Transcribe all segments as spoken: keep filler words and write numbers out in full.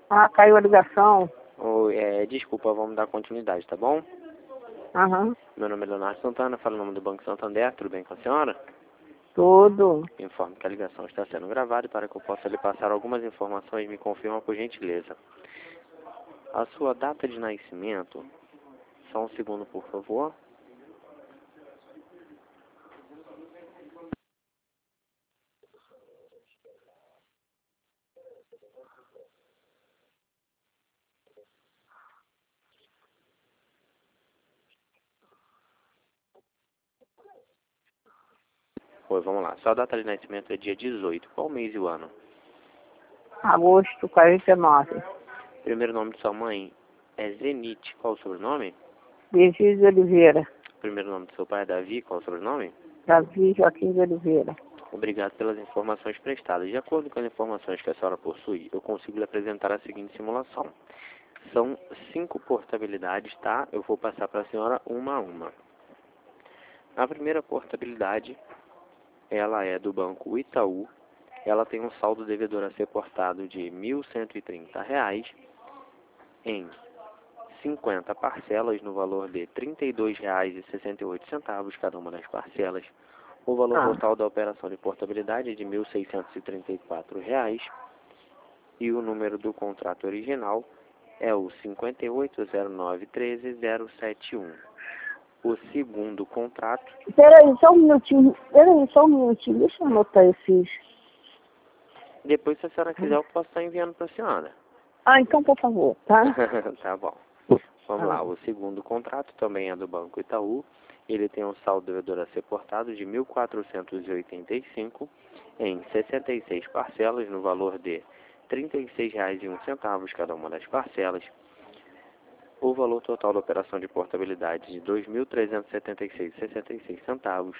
Ah, caiu a ligação. Oi, é, desculpa, vamos dar continuidade, tá bom? Aham. Meu nome é Leonardo Santana, falo em nome do Banco Santander, tudo bem com a senhora? Tudo. Informo que a ligação está sendo gravada e para que eu possa lhe passar algumas informações, me confirma por gentileza. A sua data de nascimento, só um segundo, por favor. Oi, vamos lá. Sua data de nascimento é dia dezoito. Qual o mês e o ano? Agosto, quarenta e nove. Primeiro nome de sua mãe é Zenite. Qual o sobrenome? Virgílio de Oliveira. Primeiro nome do seu pai é Davi. Qual o sobrenome? Davi Joaquim de Oliveira. Obrigado pelas informações prestadas. De acordo com as informações que a senhora possui, eu consigo lhe apresentar a seguinte simulação. São cinco portabilidades, tá? Eu vou passar para a senhora uma a uma. A primeira portabilidade, ela é do Banco Itaú. Ela tem um saldo devedor a ser portado de mil cento e trinta reais em cinquenta parcelas no valor de trinta e dois reais e sessenta e oito centavos cada uma das parcelas. O valor Ah. total da operação de portabilidade é de mil seiscentos e trinta e quatro reais e o número do contrato original é o cinco oito zero nove um três zero sete um. O segundo contrato... Peraí, só um minutinho. Peraí, só um minutinho. Deixa eu anotar esses. Depois, se a senhora quiser, eu posso estar enviando para a senhora. Ah, então, por favor, tá? Tá bom. Vamos Ah. lá. O segundo contrato também é do Banco Itaú. Ele tem um saldo devedor a ser portado de mil quatrocentos e oitenta e cinco em sessenta e seis parcelas no valor de trinta e seis reais e um centavo cada uma das parcelas. O valor total da operação de portabilidade de dois mil trezentos e setenta e seis reais e sessenta e seis centavos.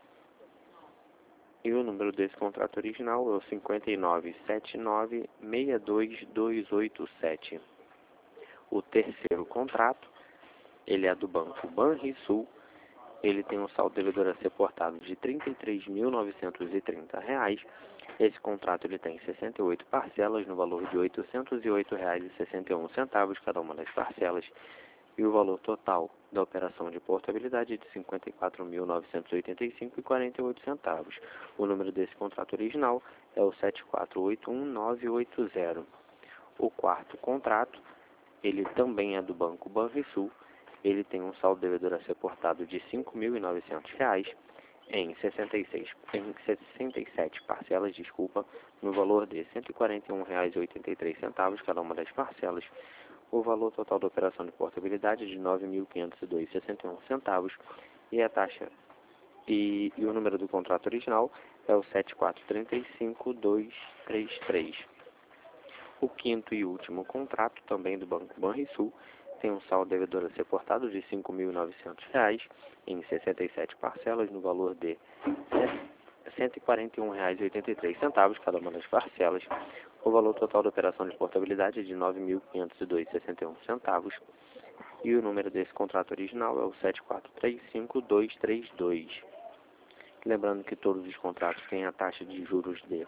E o número desse contrato original é o cinco nove sete nove seis dois dois oito sete. O terceiro contrato, ele é do Banco Banrisul. Ele tem um saldo devedor a ser portado de trinta e três mil novecentos e trinta reais. Esse contrato ele tem sessenta e oito parcelas no valor de oitocentos e oito reais e sessenta e um centavos cada uma das parcelas. E o valor total da operação de portabilidade é de cinquenta e quatro mil novecentos e oitenta e cinco reais e quarenta e oito centavos. O número desse contrato original é o sete quatro oito um nove oito zero. O quarto contrato, ele também é do Banco Banrisul. Ele tem um saldo devedor a ser portado de cinco mil e novecentos reais em, sessenta e seis, em sessenta e sete parcelas, desculpa, no valor de cento e quarenta e um reais e oitenta e três centavos cada uma das parcelas. O valor total da operação de portabilidade é de nove mil quinhentos e dois reais e sessenta e um centavos e a taxa e, e o número do contrato original é o sete quatro três cinco dois três três. O quinto e último contrato, também do Banco Banrisul, tem um saldo devedor a ser portado de cinco mil e novecentos reais em sessenta e sete parcelas no valor de cento e quarenta e um reais e oitenta e três centavos cada uma das parcelas. O valor total da operação de portabilidade é de nove mil quinhentos e dois reais e sessenta e um centavos e o número desse contrato original é o sete quatro três cinco dois três dois. Lembrando que todos os contratos têm a taxa de juros de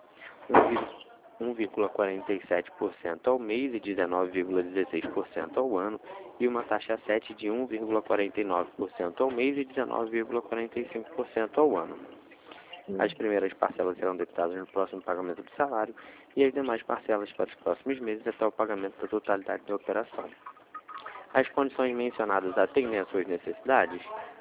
um vírgula quarenta e sete por cento ao mês e dezenove vírgula dezesseis por cento ao ano, e uma taxa sete de um vírgula quarenta e nove por cento ao mês e dezenove vírgula quarenta e cinco por cento ao ano. As primeiras parcelas serão debitadas no próximo pagamento do salário e as demais parcelas para os próximos meses até o pagamento da totalidade da operação. As condições mencionadas atendem às suas necessidades?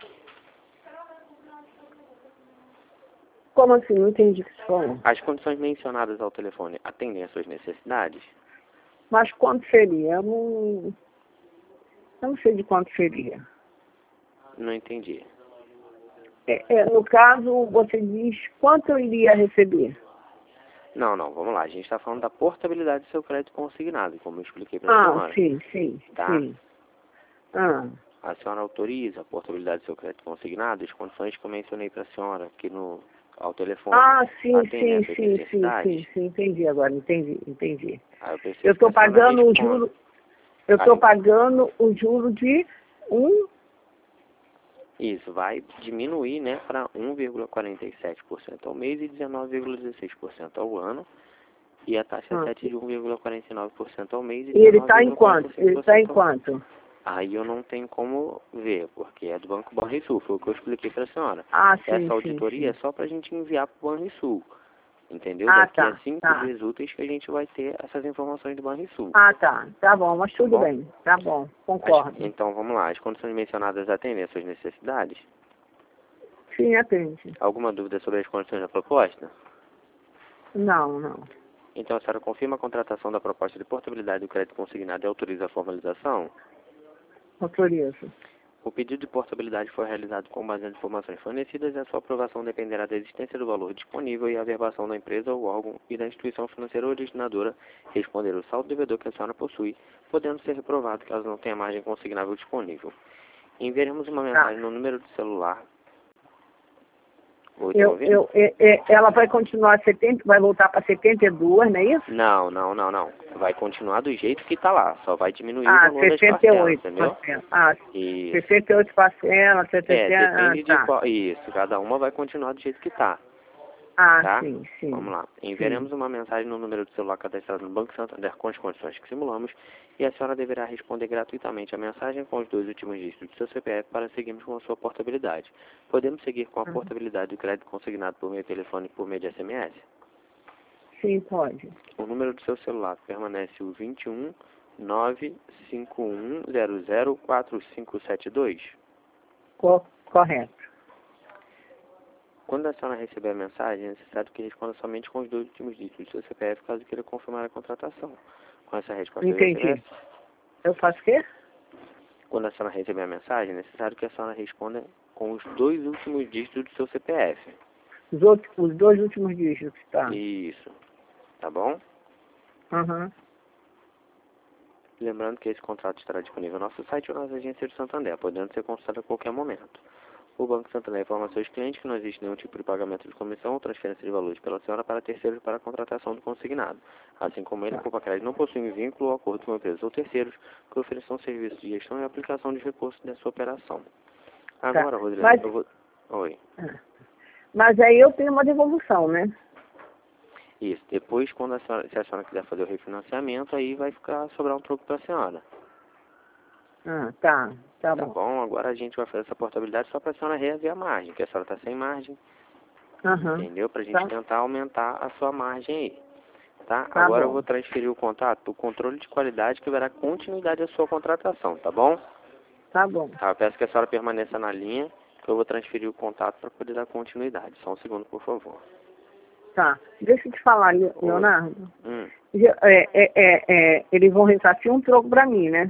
Como assim? Não entendi o que você falou. As condições mencionadas ao telefone atendem às suas necessidades? Mas quanto seria? Eu não, eu não sei de quanto seria. Não entendi. É, é, no caso, você diz quanto eu iria receber. Não, não, vamos lá. A gente está falando da portabilidade do seu crédito consignado, como eu expliquei para a Ah, senhora. sim, sim, Tá? sim. Ah, A senhora autoriza a portabilidade do seu crédito consignado, as condições que eu mencionei para a senhora aqui no, ao telefone. ah sim, Atendem às sim, suas sim, sim, necessidades? sim, sim, entendi agora, entendi, entendi. Aí eu preciso Eu estou que a senhora pagando o responda. juro, eu estou Aí, pagando o juro de um, isso, vai diminuir, né, para um vírgula quarenta e sete por cento ao mês e dezenove vírgula dezesseis por cento ao ano. e a taxa é Ah. sete de um vírgula quarenta e nove por cento ao mês. E ele está em dezenove vírgula quarenta e quanto? cinco por cento Ele está em ao- quanto? Aí eu não tenho como ver, porque é do Banco Banrisul, foi o que eu expliquei para a senhora. Ah, sim, Essa sim, auditoria sim. é só para a gente enviar para o Banrisul, entendeu? Ah, Daqui a tá, cinco tá. dias úteis que a gente vai ter essas informações do Banrisul. Ah, tá. Tá bom, mas Tá tudo bom? bem. Tá bom, As- concordo. então vamos lá, as condições mencionadas atendem às suas necessidades? Sim, atende. Alguma dúvida sobre as condições da proposta? Não, não. Então a senhora confirma a contratação da proposta de portabilidade do crédito consignado e autoriza a formalização? Autorizo. O pedido de portabilidade foi realizado com base nas informações fornecidas e a sua aprovação dependerá da existência do valor disponível e a averbação da empresa ou órgão e da instituição financeira originadora responder o saldo devedor que a senhora possui, podendo ser reprovado caso não tenha margem consignável disponível. Enviaremos uma mensagem no número do celular. Oi, tá Eu, ouvindo? eu, é- é- ela vai continuar setenta, vai voltar para setenta e dois, não é isso? Não, não, não, não. Vai continuar do jeito que está lá, só vai diminuir o Ah, valor das sessenta e parcelas, oito entendeu? parcelas. Ah, Isso. sessenta e oito parcelas, É, setenta, ah, depende de tá. qual. Isso, cada uma vai continuar do jeito que está. Ah, Tá? sim, sim. Vamos lá. Enviaremos uma mensagem no número do celular cadastrado no Banco Santander com as condições que simulamos e a senhora deverá responder gratuitamente a mensagem com os dois últimos dígitos do seu C P F para seguirmos com a sua portabilidade. Podemos seguir com a Uhum. portabilidade do crédito consignado por meio telefônico por meio de S M S? Sim, pode. O número do seu celular permanece o vinte e um nove cinco um zero zero quatro cinco sete dois? Co- correto. Quando a senhora receber a mensagem, é necessário que responda somente com os dois últimos dígitos do seu C P F caso queira confirmar a contratação. Com essa resposta do Entendi. S M S, Eu faço o quê? quando a senhora receber a mensagem, é necessário que a senhora responda com os dois últimos dígitos do seu C P F. Os, outros, os dois últimos dígitos, tá? Isso. Tá bom? Uhum. Lembrando que esse contrato estará disponível no nosso site ou nas agências de Santander, podendo ser consultado a qualquer momento. O Banco Santander informa aos seus clientes que não existe nenhum tipo de pagamento de comissão ou transferência de valores pela senhora para terceiros para a contratação do consignado. Assim como ele, a Copa Crédito não possui vínculo ou acordo com empresas ou terceiros que ofereçam serviços de gestão e aplicação de recursos dessa operação. Agora, Tá. Rosilene, Mas, eu vou... Oi. ah, mas aí eu tenho uma devolução, né? Isso. Depois, quando a senhora, se a senhora quiser fazer o refinanciamento, aí vai ficar sobrar um troco para a senhora. Ah, tá. Tá Tá bom. bom? Agora a gente vai fazer essa portabilidade só para a senhora reaver a margem, que a senhora está sem margem, Aham. entendeu? Para a gente Tá. tentar aumentar a sua margem aí. Tá? Tá Agora eu bom. vou transferir o contato, o controle de qualidade que verá continuidade à sua contratação, tá bom? Tá bom. Tá, eu peço que a senhora permaneça na linha, que eu vou transferir o contato para poder dar continuidade. Só um segundo, por favor. Tá. Deixa eu te falar, Le- Leonardo. Hum. Já- É, é, é, é, eles vão ressarcir um troco pra mim, né?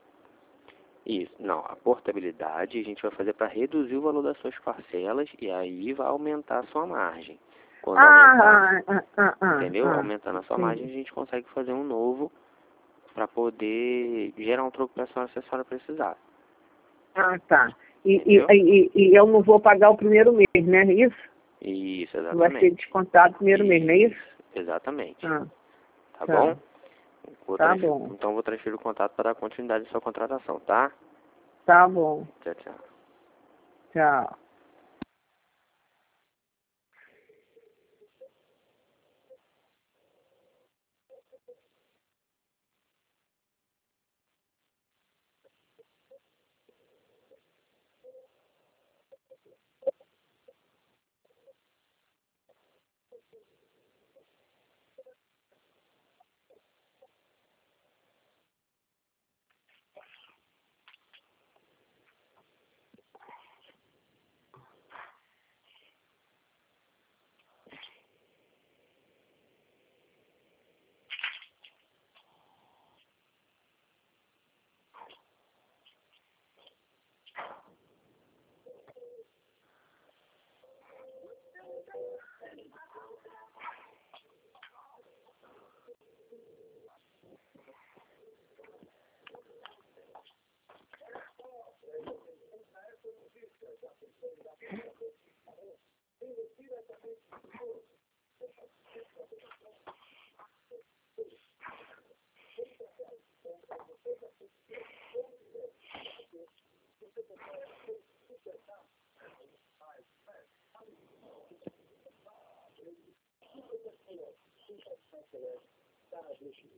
Isso, não, a portabilidade a gente vai fazer para reduzir o valor das suas parcelas e aí vai aumentar a sua margem. Quando aumentar, Ah, ah, ah, ah, entendeu? ah. Aumentando a sua Entendi. margem, a gente consegue fazer um novo para poder gerar um troco para a senhora se a senhora precisar. Ah, tá. E, e, Entendeu? e, e eu não vou pagar o primeiro mês, né? Isso? Isso, Vai ser exatamente. descontado o primeiro mês, não é isso? Exatamente. Ah, Tá, tá. bom? Vou Tá transferir- bom. Então vou transferir o contato para dar continuidade à sua contratação, tá? Tá bom. Tchau, tchau. Tchau.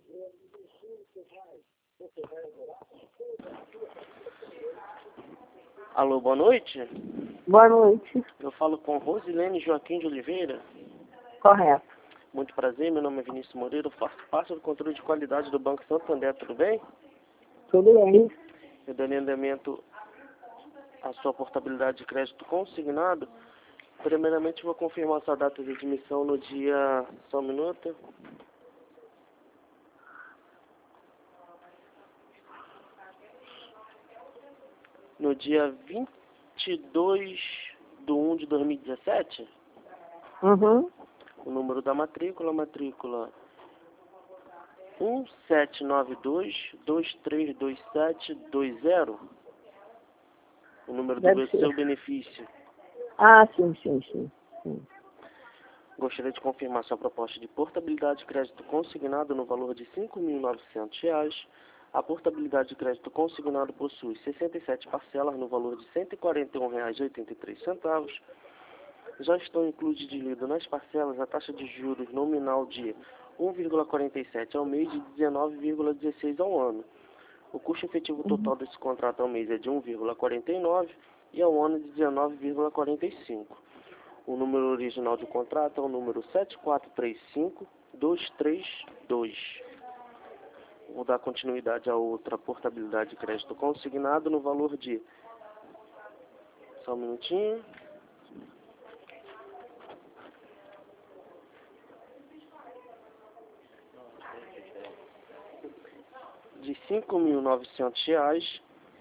Alô, boa noite. Boa noite. Eu falo com Rosilene Joaquim de Oliveira. Correto. Muito prazer, meu nome é Vinícius Moreira, eu faço parte do controle de qualidade do Banco Santander, tudo bem? Tudo bem. Eu dando andamento à sua portabilidade de crédito consignado. Primeiramente, vou confirmar sua data de admissão no dia... Só um minuto. No dia vinte e dois de um de dois mil e dezessete. Uhum. O número da matrícula, matrícula um sete nove dois, dois três dois sete dois zero. O número Deve do ser. seu benefício. Ah, sim, sim, sim. sim. Gostaria de confirmar sua proposta de portabilidade de crédito consignado no valor de cinco mil e novecentos reais. A portabilidade de crédito consignado possui sessenta e sete parcelas no valor de cento e quarenta e um reais e oitenta e três centavos. Já estão incluídas nas parcelas a taxa de juros nominal de um vírgula quarenta e sete ao mês e dezenove vírgula dezesseis ao ano. O custo efetivo total desse contrato ao mês é de um vírgula quarenta e nove e ao ano de dezenove vírgula quarenta e cinco. O número original de contrato é o número sete quatro três cinco dois três dois. Vou dar continuidade a outra portabilidade de crédito consignado no valor de... Só um minutinho. De cinco mil e novecentos reais.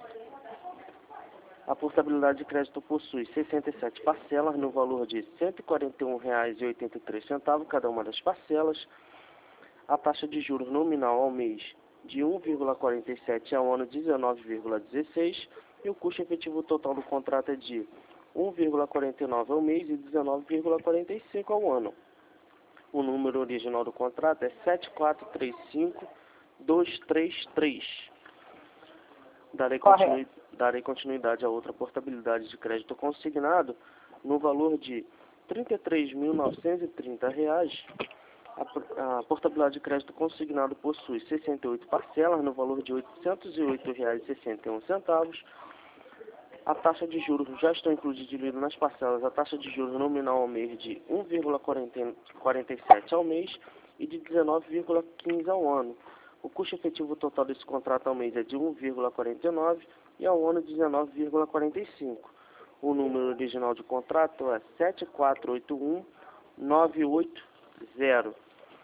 A portabilidade de crédito possui sessenta e sete parcelas no valor de cento e quarenta e um reais e oitenta e três centavos cada uma das parcelas. A taxa de juros nominal ao mês de um vírgula quarenta e sete ao ano dezenove vírgula dezesseis e o custo efetivo total do contrato é de um vírgula quarenta e nove ao mês e dezenove vírgula quarenta e cinco ao ano. O número original do contrato é sete quatro três cinco dois três três. Darei, continui, darei continuidade a outra portabilidade de crédito consignado no valor de trinta e três mil novecentos e trinta reais. A, a portabilidade de crédito consignado possui sessenta e oito parcelas no valor de oitocentos e oito reais e sessenta e um centavos. A taxa de juros já estão incluídas nas parcelas. A taxa de juros nominal ao mês de um vírgula quarenta e sete ao mês e de dezenove vírgula quinze ao ano. O custo efetivo total desse contrato ao mês é de um vírgula quarenta e nove e ao ano dezenove vírgula quarenta e cinco. O número original de contrato é sete quatro oito um nove oito zero.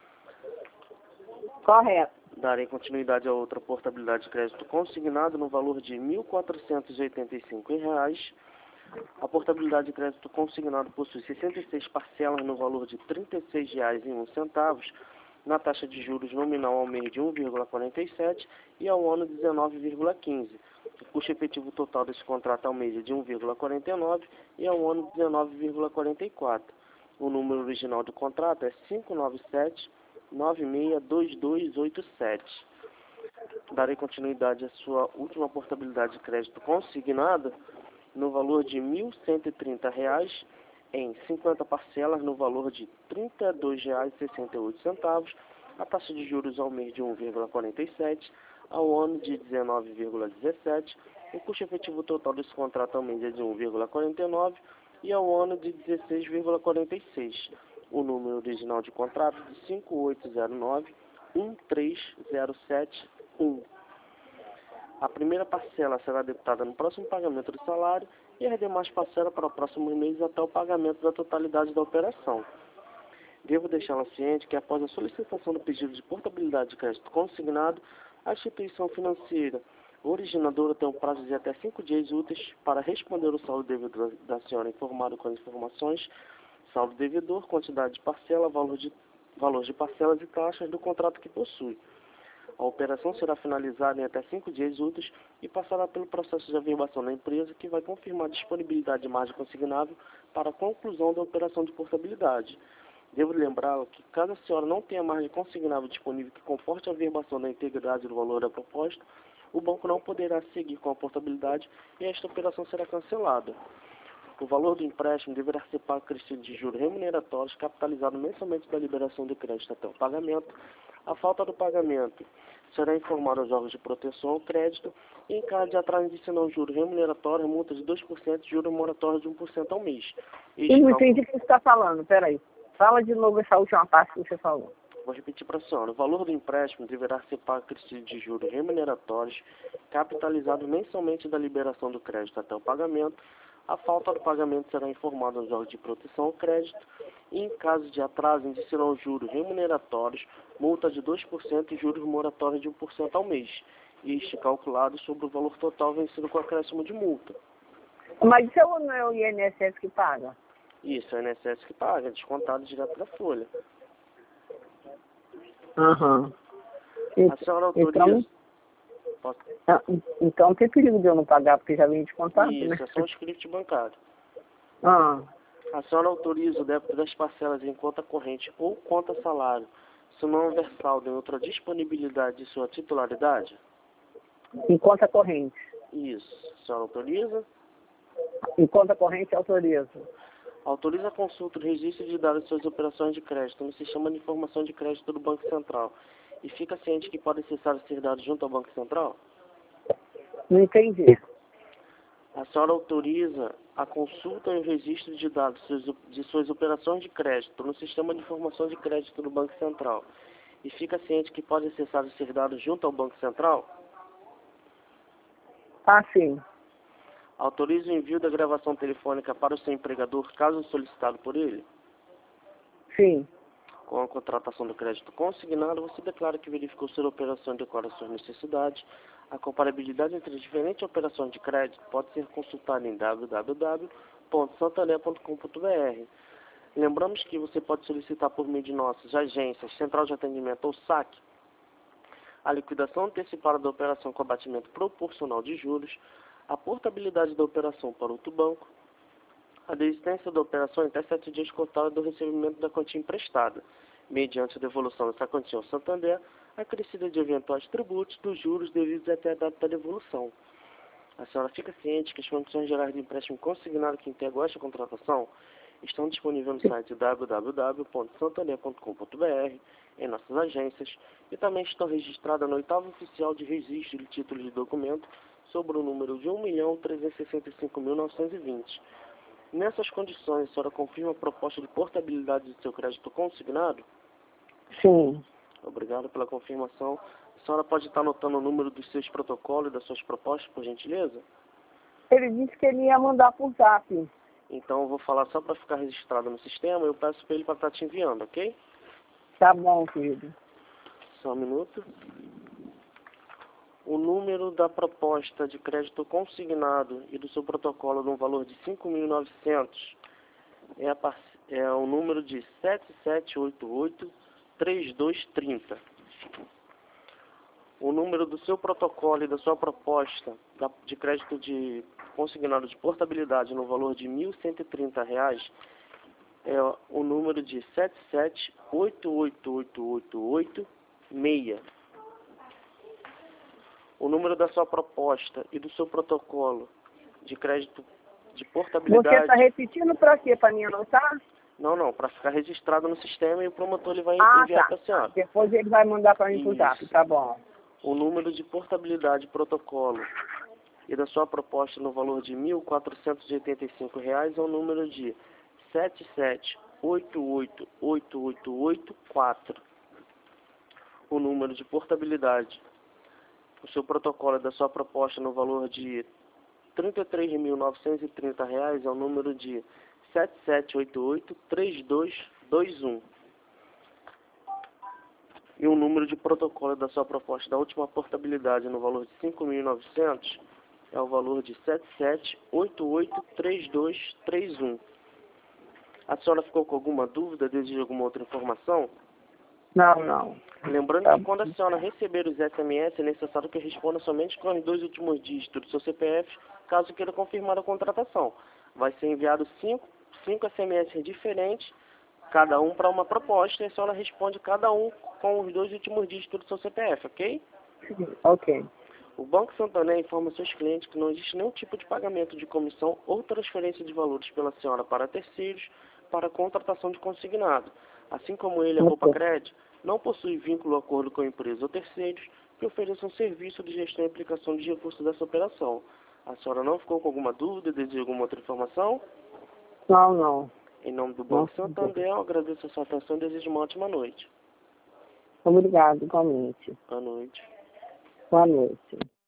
Correto. Darei continuidade a outra portabilidade de crédito consignado no valor de mil quatrocentos e oitenta e cinco reais. A portabilidade de crédito consignado possui sessenta e seis parcelas no valor de trinta e seis reais e um centavo. Na taxa de juros nominal ao mês de um vírgula quarenta e sete e ao ano dezenove vírgula quinze. O custo efetivo total desse contrato ao mês é de um vírgula quarenta e nove e ao ano dezenove vírgula quarenta e quatro. O número original do contrato é cinco nove sete nove seis dois dois oito sete. Darei continuidade à sua última portabilidade de crédito consignada no valor de mil cento e trinta reais em cinquenta parcelas no valor de trinta e dois reais e sessenta e oito centavos, a taxa de juros ao mês de um vírgula quarenta e sete, ao ano de dezenove vírgula dezessete, o custo efetivo total desse contrato ao mês é de um vírgula quarenta e nove e ao ano de dezesseis vírgula quarenta e seis. O número original de contrato é de cinco oito zero nove um três zero sete um. A primeira parcela será debitada no próximo pagamento do salário e as demais parcelas para o próximo mês até o pagamento da totalidade da operação. Devo deixá-la ciente que após a solicitação do pedido de portabilidade de crédito consignado, a instituição financeira originadora tem um prazo de até cinco dias úteis para responder o saldo devedor da senhora informado com as informações, saldo devedor, quantidade de parcela, valor de, valor de parcelas e taxas do contrato que possui. A operação será finalizada em até cinco dias úteis e passará pelo processo de averbação da empresa, que vai confirmar a disponibilidade de margem consignável para a conclusão da operação de portabilidade. Devo lembrá-la que, caso a senhora não tenha margem consignável disponível que comporte a averbação da integridade do valor da proposta, o banco não poderá seguir com a portabilidade e esta operação será cancelada. O valor do empréstimo deverá ser pago crescido de juros remuneratórios, capitalizado mensalmente da liberação do crédito até o pagamento. A falta do pagamento será informado aos órgãos de proteção ao crédito e, em caso de atraso de não juros remuneratórios, multa de dois por cento e juros moratórios de um por cento ao mês. Este Eu não cálculo... entendi o que você está falando, peraí. Fala de novo essa última parte que você falou. Vou repetir para a senhora. O valor do empréstimo deverá ser pago de juros remuneratórios, capitalizado mensalmente da liberação do crédito até o pagamento. A falta do pagamento será informada aos órgãos de proteção ao crédito e, em caso de atraso, incidirão juros remuneratórios, multa de dois por cento e juros moratórios de um por cento ao mês. Este calculado sobre o valor total vencido com acréscimo de multa. Mas isso não é o I N S S que paga? Isso, é o I N S S que paga, é descontado direto da folha. Aham. A senhora autoriza... Então, Posso... ah, então tem perigo de eu não pagar, porque já vem descontado, Isso, né? é só um script bancário. Ah, A senhora autoriza o débito das parcelas em conta corrente ou conta salário, se não houver saldo em outra disponibilidade de sua titularidade? em conta corrente. Isso. A senhora autoriza? Em conta corrente, autorizo. Autoriza a consulta do registro de dados de suas operações de crédito no sistema de informação de crédito do Banco Central e fica ciente que pode acessar ser dados junto ao Banco Central? Não entendi. A senhora autoriza a consulta e o registro de dados de suas operações de crédito no sistema de informação de crédito do Banco Central e fica ciente que pode acessar e ser dados junto ao Banco Central? Ah, sim. Autoriza o envio da gravação telefônica para o seu empregador, caso solicitado por ele? Sim. Com a contratação do crédito consignado, você declara que verificou sua operação de acordo com suas necessidades. A comparabilidade entre as diferentes operações de crédito pode ser consultada em w w w ponto santander ponto com ponto b r. Lembramos que você pode solicitar por meio de nossas agências, central de atendimento ou saque, a liquidação antecipada da operação com abatimento proporcional de juros, a portabilidade da operação para outro banco, a desistência da operação em até sete dias contados do recebimento da quantia emprestada, mediante a devolução dessa quantia ao Santander, a crescida de eventuais tributos dos juros devidos até a data da devolução. A senhora fica ciente que as condições gerais de empréstimo consignado que integram esta contratação estão disponíveis no site w w w ponto santander ponto com ponto b r, em nossas agências, e também estão registradas no oitavo oficial de registro de títulos de documento sobre o número de um milhão trezentos e sessenta e cinco mil novecentos e vinte. Nessas condições, a senhora confirma a proposta de portabilidade do seu crédito consignado? Sim. Obrigado pela confirmação. A senhora pode estar anotando o número dos seus protocolos e das suas propostas, por gentileza? Ele disse que ele ia mandar por zap. Então eu vou falar só para ficar registrado no sistema, eu peço para ele para estar te enviando, ok? Tá bom, querido. Só um minuto. O número da proposta de crédito consignado e do seu protocolo no valor de cinco mil e novecentos é, a, é o número de sete sete oito oito, três dois três zero. O número do seu protocolo e da sua proposta da, de crédito de consignado de portabilidade no valor de mil cento e trinta reais é o número de sete sete oito oito oito oito oito seis. O número da sua proposta e do seu protocolo de crédito de portabilidade... Você está repetindo para quê? Para mim anotar? Não, não, para ficar registrado no sistema e o promotor ele vai ah, enviar tá. para a senhora. Depois ele vai mandar para mim por zap, tá bom. O número de portabilidade protocolo e da sua proposta no valor de mil quatrocentos e oitenta e cinco reais é o número de sete sete oito oito oito oito oito quatro. O número de portabilidade, o seu protocolo e da sua proposta no valor de trinta e três mil novecentos e trinta reais é o número de sete sete oito oito três dois dois um. E o número de protocolo da sua proposta da última portabilidade no valor de cinco mil e novecentos é o valor de sete sete oito oito três dois três um. A senhora ficou com alguma dúvida, deseja alguma outra informação? Não, não. Lembrando tá. que quando a senhora receber os S M S, é necessário que responda somente com os dois últimos dígitos do seu C P F, caso queira confirmar a contratação. Vai ser enviado cinco, cinco S M S diferentes, cada um para uma proposta, e a senhora responde cada um com os dois últimos dígitos do seu C P F, ok? Ok. O Banco Santander informa seus clientes que não existe nenhum tipo de pagamento de comissão ou transferência de valores pela senhora para terceiros para contratação de consignado. Assim como ele, a Roupa Crédito, não possui vínculo ou acordo com a empresa ou terceiros que ofereçam serviço de gestão e aplicação de recursos dessa operação. A senhora não ficou com alguma dúvida, deseja alguma outra informação? Não, não. Em nome do Não. Banco Santander, eu agradeço a sua atenção e desejo uma ótima noite. Obrigado, igualmente. Boa noite. Boa noite.